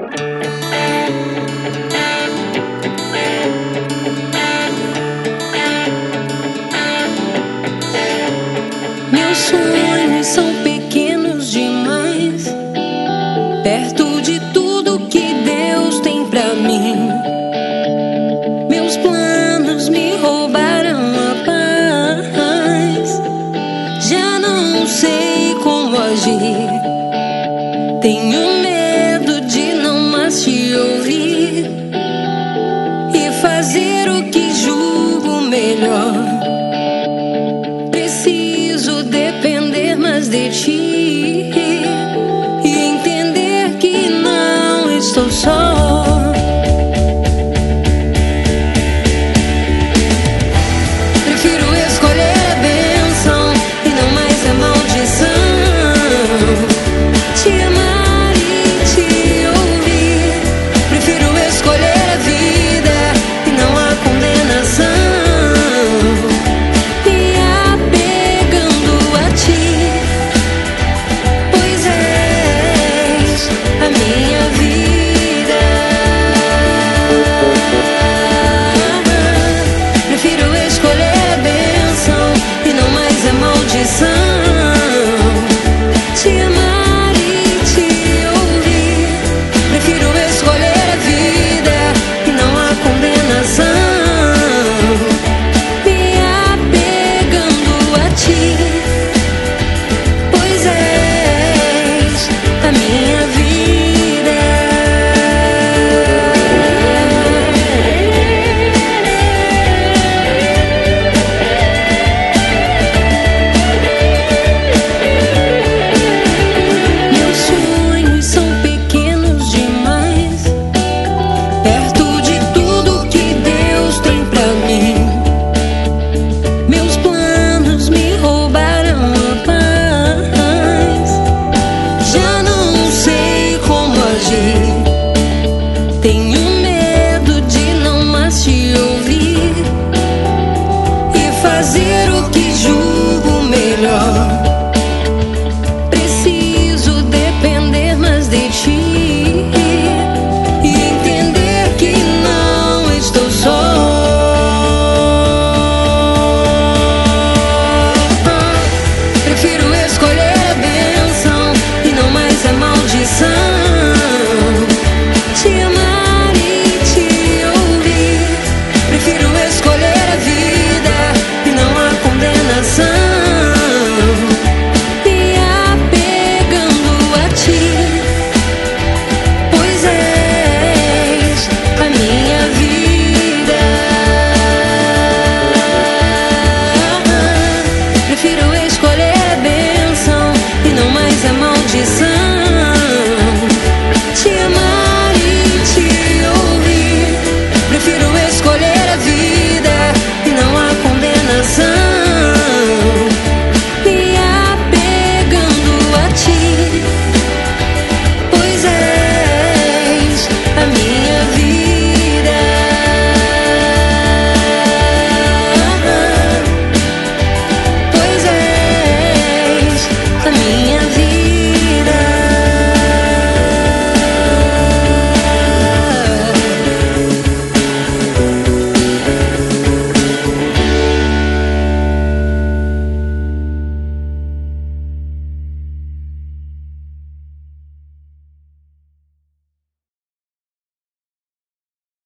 Meus sonhos são pequenos demais, perto de tudo que Deus tem pra mim. Meus planos me roubaram a paz, já não sei como agir. Tenho medo de não mais te ouvir e fazer o que julgo melhor. Preciso depender mais de ti e entender que não estou só.